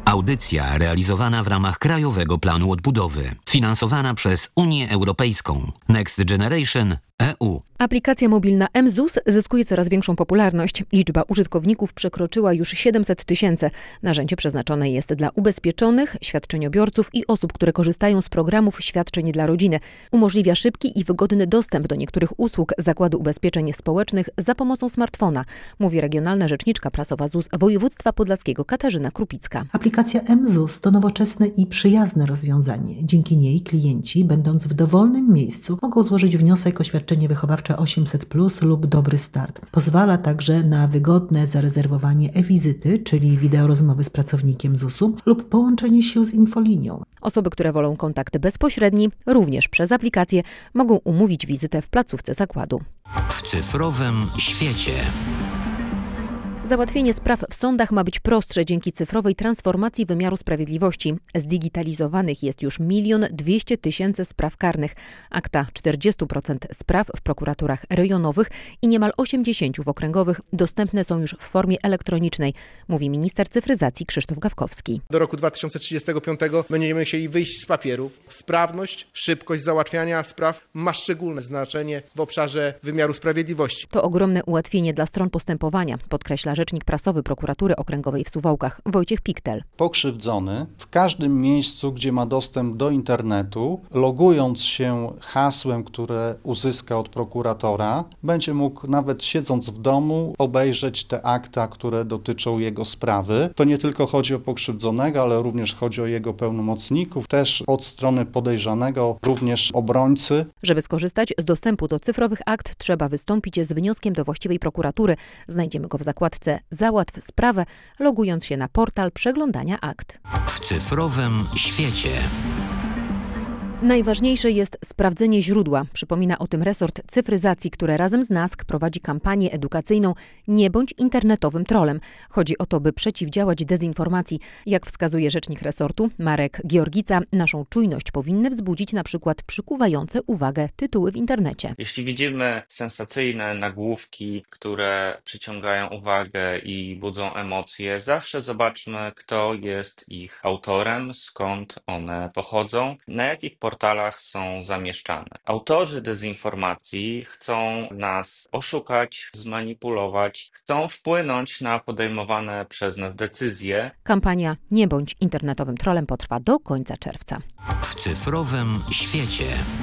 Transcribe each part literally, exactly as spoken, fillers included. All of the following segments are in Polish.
Audycja realizowana w ramach Krajowego Planu Odbudowy, finansowana przez Unię Europejską. Next Generation E U. Aplikacja mobilna M Z U S zyskuje coraz większą popularność. Liczba użytkowników przekroczyła już siedemset tysięcy. Narzędzie przeznaczone jest dla ubezpieczonych, świadczeniobiorców i osób, które korzystają z programów świadczeń dla rodziny. Umożliwia szybki i wygodny dostęp do niektórych usług Zakładu Ubezpieczeń Społecznych za pomocą smartfona, mówi regionalna rzeczniczka prasowa Z U S województwa podlaskiego Katarzyna Krupicka. Aplikacja M Z U S to nowoczesne i przyjazne rozwiązanie. Dzięki niej klienci, będąc w dowolnym miejscu, mogą złożyć wniosek o świadczenie wychowawcze osiemset plus lub Dobry Start. Pozwala także na wygodne zarezerwowanie e-wizyty, czyli wideorozmowy z pracownikiem Z U S u lub połączenie się z infolinią. Osoby, które wolą kontakt bezpośredni, również przez aplikację, mogą umówić wizytę w placówce zakładu. W cyfrowym świecie. Załatwienie spraw w sądach ma być prostsze dzięki cyfrowej transformacji wymiaru sprawiedliwości. Zdigitalizowanych jest już milion dwieście tysięcy spraw karnych, akta czterdzieści procent spraw w prokuraturach rejonowych i niemal osiemdziesiąt procent w okręgowych dostępne są już w formie elektronicznej, mówi minister cyfryzacji Krzysztof Gawkowski. Do roku dwa tysiące trzydziestego piątego będziemy chcieli wyjść z papieru. Sprawność, szybkość załatwiania spraw ma szczególne znaczenie w obszarze wymiaru sprawiedliwości. To ogromne ułatwienie dla stron postępowania, podkreśla rzecznik prasowy Prokuratury Okręgowej w Suwałkach Wojciech Piktel. Pokrzywdzony w każdym miejscu, gdzie ma dostęp do internetu, logując się hasłem, które uzyska od prokuratora, będzie mógł nawet siedząc w domu obejrzeć te akta, które dotyczą jego sprawy. To nie tylko chodzi o pokrzywdzonego, ale również chodzi o jego pełnomocników, też od strony podejrzanego, również obrońcy. Żeby skorzystać z dostępu do cyfrowych akt, trzeba wystąpić z wnioskiem do właściwej prokuratury. Znajdziemy go w zakładce Załatw sprawę, logując się na portal przeglądania akt. W cyfrowym świecie. Najważniejsze jest sprawdzenie źródła. Przypomina o tym resort cyfryzacji, który razem z N A S K prowadzi kampanię edukacyjną Nie bądź internetowym trolem. Chodzi o to, by przeciwdziałać dezinformacji. Jak wskazuje rzecznik resortu Marek Georgica, naszą czujność powinny wzbudzić na przykład przykuwające uwagę tytuły w internecie. Jeśli widzimy sensacyjne nagłówki, które przyciągają uwagę i budzą emocje, zawsze zobaczmy, kto jest ich autorem, skąd one pochodzą, na jakich portalach są zamieszczane. Autorzy dezinformacji chcą nas oszukać, zmanipulować, chcą wpłynąć na podejmowane przez nas decyzje. Kampania Nie bądź internetowym trolem potrwa do końca czerwca. W cyfrowym świecie.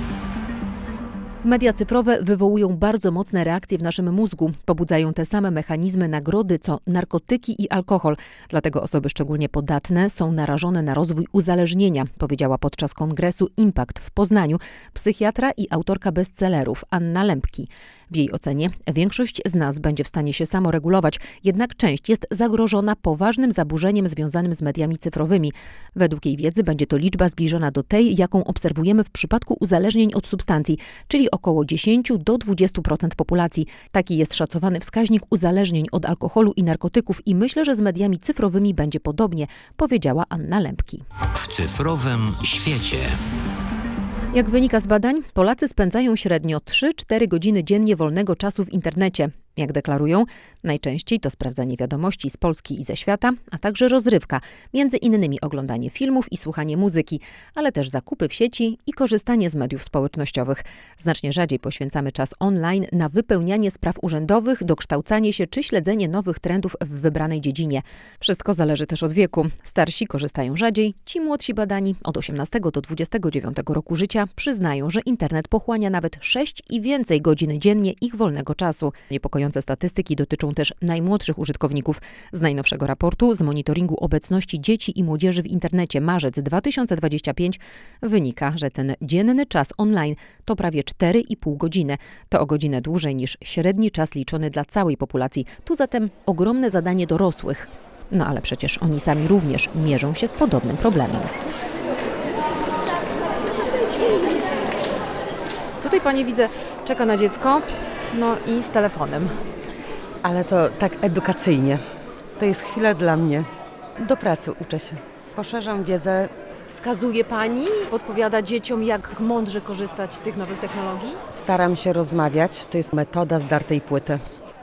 Media cyfrowe wywołują bardzo mocne reakcje w naszym mózgu. Pobudzają te same mechanizmy nagrody, co narkotyki i alkohol. Dlatego osoby szczególnie podatne są narażone na rozwój uzależnienia, powiedziała podczas kongresu Impact w Poznaniu psychiatra i autorka bestsellerów Anna Lempki. W jej ocenie większość z nas będzie w stanie się samoregulować, jednak część jest zagrożona poważnym zaburzeniem związanym z mediami cyfrowymi. Według jej wiedzy będzie to liczba zbliżona do tej, jaką obserwujemy w przypadku uzależnień od substancji, czyli około dziesięć do dwudziestu procent populacji. Taki jest szacowany wskaźnik uzależnień od alkoholu i narkotyków i myślę, że z mediami cyfrowymi będzie podobnie, powiedziała Anna Lempki. W cyfrowym świecie. Jak wynika z badań, Polacy spędzają średnio trzy cztery godziny dziennie wolnego czasu w internecie. Jak deklarują, najczęściej to sprawdzanie wiadomości z Polski i ze świata, a także rozrywka, między innymi oglądanie filmów i słuchanie muzyki, ale też zakupy w sieci i korzystanie z mediów społecznościowych. Znacznie rzadziej poświęcamy czas online na wypełnianie spraw urzędowych, dokształcanie się czy śledzenie nowych trendów w wybranej dziedzinie. Wszystko zależy też od wieku. Starsi korzystają rzadziej, ci młodsi badani od osiemnastego do dwudziestego dziewiątego roku życia przyznają, że internet pochłania nawet sześć i więcej godzin dziennie ich wolnego czasu. Niepokojące statystyki dotyczą też najmłodszych użytkowników. Z najnowszego raportu z monitoringu obecności dzieci i młodzieży w internecie marzec dwa tysiące dwudziesty piąty wynika, że ten dzienny czas online to prawie cztery i pół godziny. To o godzinę dłużej niż średni czas liczony dla całej populacji. Tu zatem ogromne zadanie dorosłych. No ale przecież oni sami również mierzą się z podobnym problemem. Tutaj pani widzę, czeka na dziecko, no i z telefonem. Ale to tak edukacyjnie. To jest chwila dla mnie. Do pracy uczę się. Poszerzam wiedzę. Wskazuje pani, podpowiada dzieciom, jak mądrze korzystać z tych nowych technologii? Staram się rozmawiać. To jest metoda zdartej płyty.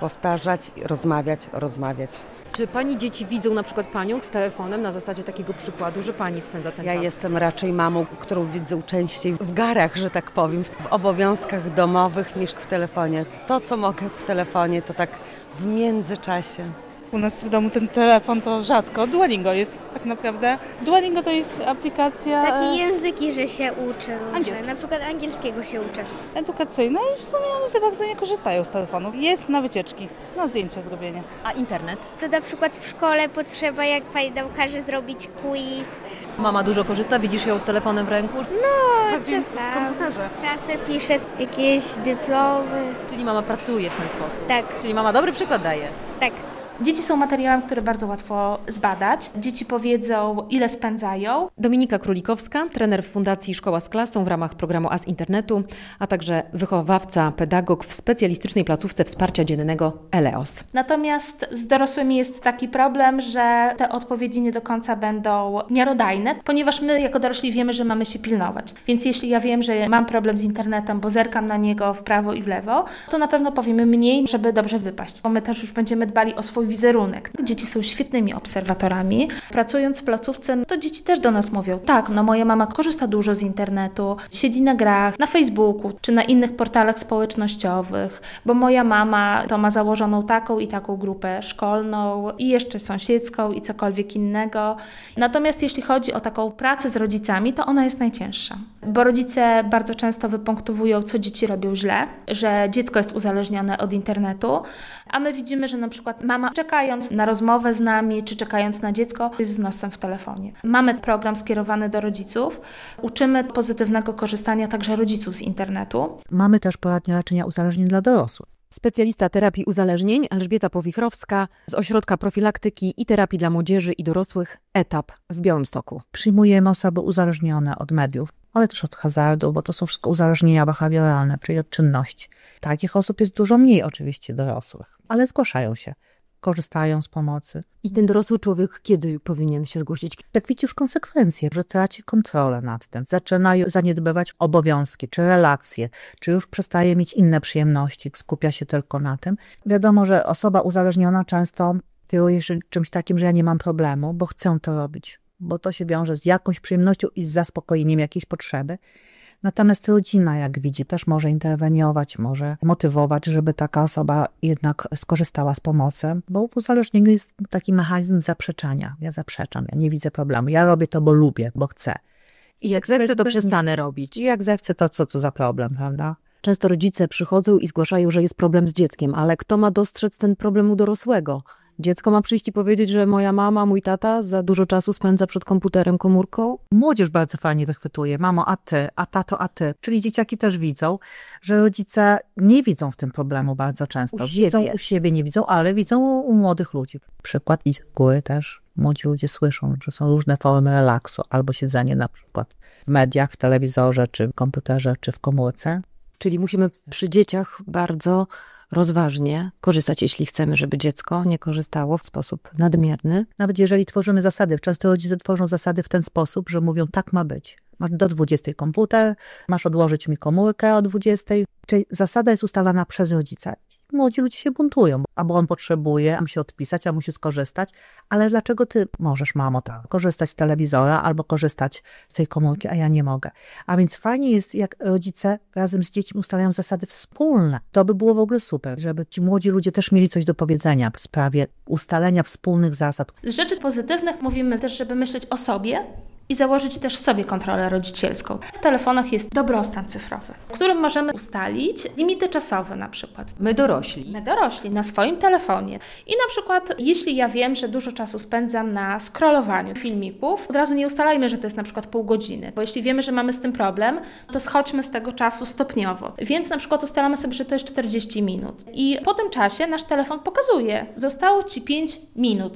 powtarzać, rozmawiać, rozmawiać. Czy pani dzieci widzą na przykład panią z telefonem na zasadzie takiego przykładu, że pani spędza ten Ja czas? jestem raczej mamą, którą widzą częściej w garach, że tak powiem, w obowiązkach domowych niż w telefonie. To, co mogę w telefonie, to tak w międzyczasie. U nas w domu ten telefon to rzadko. Duolingo jest tak naprawdę. Duolingo to jest aplikacja Takie języki, że się uczy różne. Angielski. Na przykład angielskiego się uczę. edukacyjna i w sumie oni za bardzo nie korzystają z telefonów. Jest na wycieczki, na zdjęcia zrobienie. A internet? To na przykład w szkole potrzeba, jak pani nam każe zrobić quiz. Mama dużo korzysta, widzisz ją z telefonem w ręku? No, Bardziej w czasami. komputerze. Pracę pisze, jakieś dyplomy. Czyli mama pracuje w ten sposób. Tak, Czyli mama dobry przykład daje. tak. Dzieci są materiałem, który bardzo łatwo zbadać. Dzieci powiedzą, ile spędzają. Dominika Królikowska, trener w Fundacji Szkoła z Klasą w ramach programu A z Internetu, a także wychowawca, pedagog w specjalistycznej placówce wsparcia dziennego Eleos. Natomiast z dorosłymi jest taki problem, że te odpowiedzi nie do końca będą miarodajne, ponieważ my jako dorośli wiemy, że mamy się pilnować. Więc jeśli ja wiem, że mam problem z internetem, bo zerkam na niego w prawo i w lewo, to na pewno powiemy mniej, żeby dobrze wypaść. Bo my też już będziemy dbali o swój wizerunek. Dzieci są świetnymi obserwatorami. Pracując w placówce, to dzieci też do nas mówią, tak, no moja mama korzysta dużo z internetu, siedzi na grach, na Facebooku czy na innych portalach społecznościowych, bo moja mama to ma założoną taką i taką grupę szkolną i jeszcze sąsiedzką i cokolwiek innego. Natomiast jeśli chodzi o taką pracę z rodzicami, to ona jest najcięższa, bo rodzice bardzo często wypunktowują, co dzieci robią źle, że dziecko jest uzależnione od internetu, a my widzimy, że na przykład mama czekając na rozmowę z nami, czy czekając na dziecko, jest z nosem w telefonie. Mamy program skierowany do rodziców. Uczymy pozytywnego korzystania także rodziców z internetu. Mamy też poradnie leczenia uzależnień dla dorosłych. Specjalista terapii uzależnień Elżbieta Powichrowska z Ośrodka Profilaktyki i Terapii dla Młodzieży i Dorosłych ETAP w Białymstoku. Przyjmujemy osoby uzależnione od mediów, ale też od hazardu, bo to są wszystko uzależnienia behawioralne, czyli od czynności. Takich osób jest dużo mniej oczywiście dorosłych, ale zgłaszają się, korzystają z pomocy. I ten dorosły człowiek kiedy powinien się zgłosić? Jak widzi już konsekwencje, że traci kontrolę nad tym, zaczyna zaniedbywać obowiązki, czy relacje, czy już przestaje mieć inne przyjemności, skupia się tylko na tym. Wiadomo, że osoba uzależniona często kieruje się czymś takim, że ja nie mam problemu, bo chcę to robić, bo to się wiąże z jakąś przyjemnością i z zaspokojeniem jakiejś potrzeby. Natomiast rodzina, jak widzi, też może interweniować, może motywować, żeby taka osoba jednak skorzystała z pomocy, bo w uzależnieniu jest taki mechanizm zaprzeczania. Ja zaprzeczam, ja nie widzę problemu, ja robię to, bo lubię, bo chcę. I jak zechcę, to przestanę robić. I jak zechcę, to co to za problem, prawda? Często rodzice przychodzą i zgłaszają, że jest problem z dzieckiem, ale kto ma dostrzec ten problem u dorosłego? Dziecko ma przyjść i powiedzieć, że moja mama, mój tata za dużo czasu spędza przed komputerem, komórką? Młodzież bardzo fajnie wychwytuje. Mamo, a ty, a tato, a ty. Czyli dzieciaki też widzą, że rodzice nie widzą w tym problemu bardzo często. U widzą siebie. u siebie, nie widzą, ale widzą u młodych ludzi. Przykład idzie z góry też. Młodzi ludzie słyszą, że są różne formy relaksu, albo siedzenie na przykład w mediach, w telewizorze, czy w komputerze, czy w komórce. Czyli musimy przy dzieciach bardzo rozważnie korzystać, jeśli chcemy, żeby dziecko nie korzystało w sposób nadmierny. Nawet jeżeli tworzymy zasady, często rodzice tworzą zasady w ten sposób, że mówią, tak ma być. Masz do dwudziestej komputer, masz odłożyć mi komórkę o dwudziestej. Czyli zasada jest ustalana przez rodzica. Młodzi ludzie się buntują, albo on potrzebuje, a musi odpisać, a musi skorzystać. Ale dlaczego ty możesz, mamo, tak, korzystać z telewizora albo korzystać z tej komórki, a ja nie mogę? A więc fajnie jest, jak rodzice razem z dziećmi ustalają zasady wspólne. To by było w ogóle super, żeby ci młodzi ludzie też mieli coś do powiedzenia w sprawie ustalenia wspólnych zasad. Z rzeczy pozytywnych mówimy też, żeby myśleć o sobie i założyć też sobie kontrolę rodzicielską. W telefonach jest dobrostan cyfrowy, w którym możemy ustalić limity czasowe na przykład. My dorośli. My dorośli na swoim telefonie. I na przykład, jeśli ja wiem, że dużo czasu spędzam na scrollowaniu filmików, od razu nie ustalajmy, że to jest na przykład pół godziny, bo jeśli wiemy, że mamy z tym problem, to schodźmy z tego czasu stopniowo. Więc na przykład ustalamy sobie, że to jest czterdzieści minut. I po tym czasie nasz telefon pokazuje, zostało Ci pięć minut.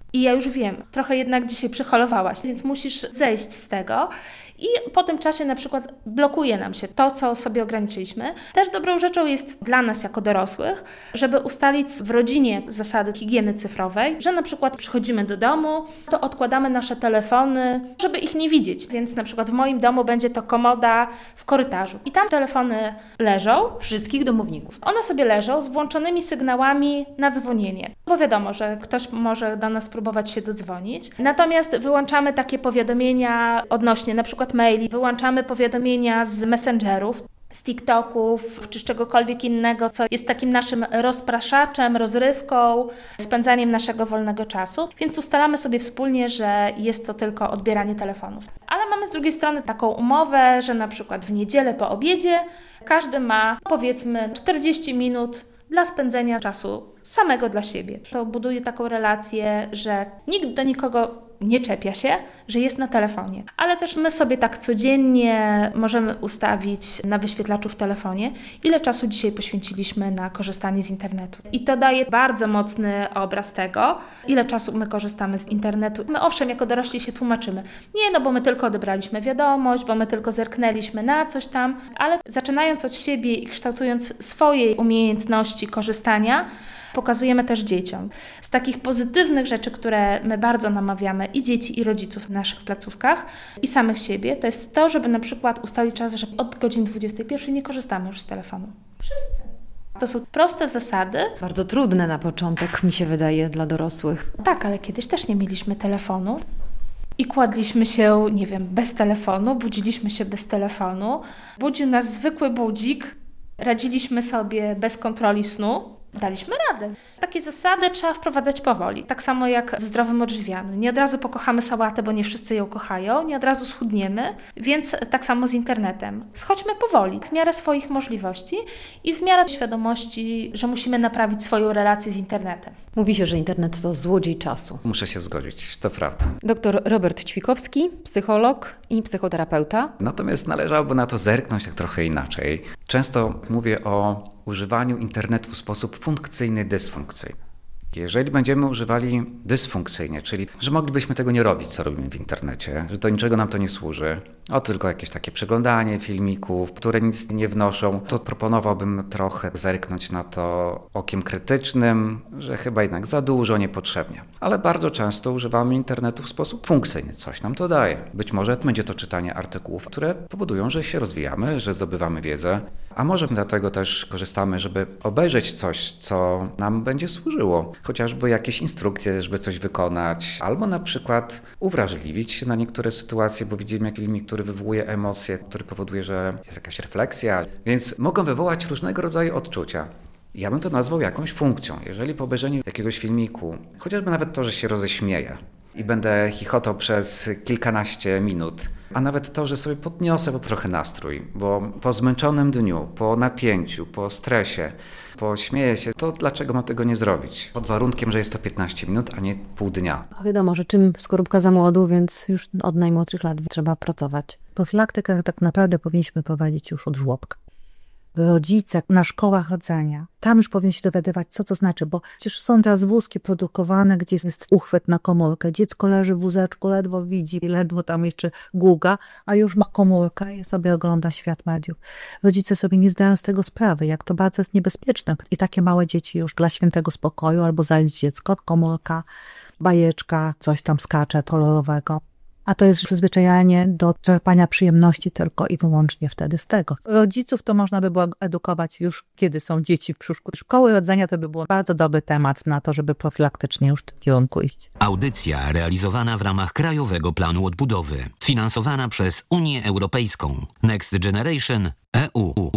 I ja już wiem, trochę jednak dzisiaj przeholowałaś, więc musisz zejść z tego. I po tym czasie na przykład blokuje nam się to, co sobie ograniczyliśmy. Też dobrą rzeczą jest dla nas jako dorosłych, żeby ustalić w rodzinie zasady higieny cyfrowej, że na przykład przychodzimy do domu, to odkładamy nasze telefony, żeby ich nie widzieć. Więc na przykład w moim domu będzie to komoda w korytarzu. I tam telefony leżą. Wszystkich domowników. One sobie leżą z włączonymi sygnałami na dzwonienie. Bo wiadomo, że ktoś może do nas próbować się dodzwonić. Natomiast wyłączamy takie powiadomienia odnośnie na przykład maili, wyłączamy powiadomienia z messengerów, z TikToków czy z czegokolwiek innego, co jest takim naszym rozpraszaczem, rozrywką, spędzaniem naszego wolnego czasu. Więc ustalamy sobie wspólnie, że jest to tylko odbieranie telefonów. Ale mamy z drugiej strony taką umowę, że na przykład w niedzielę po obiedzie każdy ma powiedzmy czterdzieści minut dla spędzenia czasu samego dla siebie. To buduje taką relację, że nikt do nikogo nie czepia się, że jest na telefonie. Ale też my sobie tak codziennie możemy ustawić na wyświetlaczu w telefonie, ile czasu dzisiaj poświęciliśmy na korzystanie z internetu. I to daje bardzo mocny obraz tego, ile czasu my korzystamy z internetu. My owszem, jako dorośli się tłumaczymy. Nie, no bo my tylko odebraliśmy wiadomość, bo my tylko zerknęliśmy na coś tam, ale zaczynając od siebie i kształtując swoje umiejętności korzystania, pokazujemy też dzieciom. Z takich pozytywnych rzeczy, które my bardzo namawiamy i dzieci, i rodziców w naszych placówkach i samych siebie, to jest to, żeby na przykład ustalić czas, że od godziny dwudziestej pierwszej nie korzystamy już z telefonu. Wszyscy. To są proste zasady. Bardzo trudne na początek, mi się wydaje, dla dorosłych. Tak, ale kiedyś też nie mieliśmy telefonu i kładliśmy się, nie wiem, bez telefonu, budziliśmy się bez telefonu, budził nas zwykły budzik, radziliśmy sobie bez kontroli snu. Daliśmy radę. Takie zasady trzeba wprowadzać powoli. Tak samo jak w zdrowym odżywianiu. Nie od razu pokochamy sałatę, bo nie wszyscy ją kochają. Nie od razu schudniemy, więc tak samo z internetem. Schodźmy powoli, w miarę swoich możliwości i w miarę świadomości, że musimy naprawić swoją relację z internetem. Mówi się, że internet to złodziej czasu. Muszę się zgodzić, to prawda. Doktor Robert Ćwikowski, psycholog i psychoterapeuta. Natomiast należałoby na to zerknąć tak trochę inaczej. Często mówię o używaniu internetu w sposób funkcyjny, dysfunkcyjny. Jeżeli będziemy używali dysfunkcyjnie, czyli że moglibyśmy tego nie robić, co robimy w internecie, że do niczego nam to nie służy, o tylko jakieś takie przeglądanie filmików, które nic nie wnoszą, to proponowałbym trochę zerknąć na to okiem krytycznym, że chyba jednak za dużo, niepotrzebnie. Ale bardzo często używamy internetu w sposób funkcyjny, coś nam to daje. Być może będzie to czytanie artykułów, które powodują, że się rozwijamy, że zdobywamy wiedzę, a może dlatego też korzystamy, żeby obejrzeć coś, co nam będzie służyło. Chociażby jakieś instrukcje, żeby coś wykonać, albo na przykład uwrażliwić się na niektóre sytuacje, bo widzimy filmik, który wywołuje emocje, który powoduje, że jest jakaś refleksja, więc mogą wywołać różnego rodzaju odczucia. Ja bym to nazwał jakąś funkcją. Jeżeli po obejrzeniu jakiegoś filmiku, chociażby nawet to, że się roześmieję i będę chichotał przez kilkanaście minut, a nawet to, że sobie podniosę po trochę nastrój, bo po zmęczonym dniu, po napięciu, po stresie, pośmieję się, to dlaczego mam tego nie zrobić? Pod warunkiem, że jest to piętnaście minut, a nie pół dnia. A wiadomo, że czym skorupka za młodu, więc już od najmłodszych lat trzeba pracować. Profilaktykę tak naprawdę powinniśmy prowadzić już od żłobka. Rodzice na szkołach chodzenia, tam już powinien się dowiadywać, co to znaczy, bo przecież są teraz wózki produkowane, gdzie jest uchwyt na komórkę. Dziecko leży w wózeczku, ledwo widzi, ledwo tam jeszcze guga, a już ma komórkę i sobie ogląda świat mediów. Rodzice sobie nie zdają z tego sprawy, jak to bardzo jest niebezpieczne. I takie małe dzieci już dla świętego spokoju albo zalić dziecko, komórka, bajeczka, coś tam skacze kolorowego. A to jest przyzwyczajanie do czerpania przyjemności tylko i wyłącznie wtedy z tego. Rodziców to można by było edukować już, kiedy są dzieci w brzuszku. Szkoły rodzenia to by był bardzo dobry temat na to, żeby profilaktycznie już w tym kierunku iść. Audycja realizowana w ramach Krajowego Planu Odbudowy, finansowana przez Unię Europejską. Next Generation E U.